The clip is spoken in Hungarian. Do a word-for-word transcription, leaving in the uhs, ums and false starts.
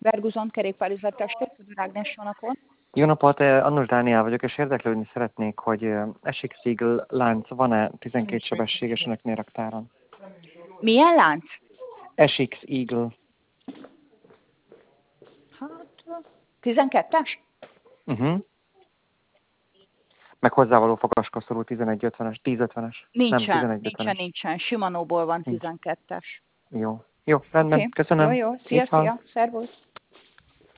Verguzon kerékpárüzettestét, Tudor Ágnes, jó napot! Jó napot, Annus Dániel vagyok, és érdeklődni szeretnék, hogy es iksz Eagle lánc van-e tizenkét sebességes önöknél raktáron? Milyen lánc? es iksz Eagle. Hát, tizenkettes? Uh-huh. Meg hozzávaló fogaskoszorú tizenegy ötvenes, tíz ötvenes. Nem, Nincsen, tizenegy nincsen, ötvenes. nincsen. Simanóból van Nincs. tizenkettes. Jó. Jó, Oké, rendben. okay. Köszönöm. Jó, jó. Szia, Így van. szia. Szervusz.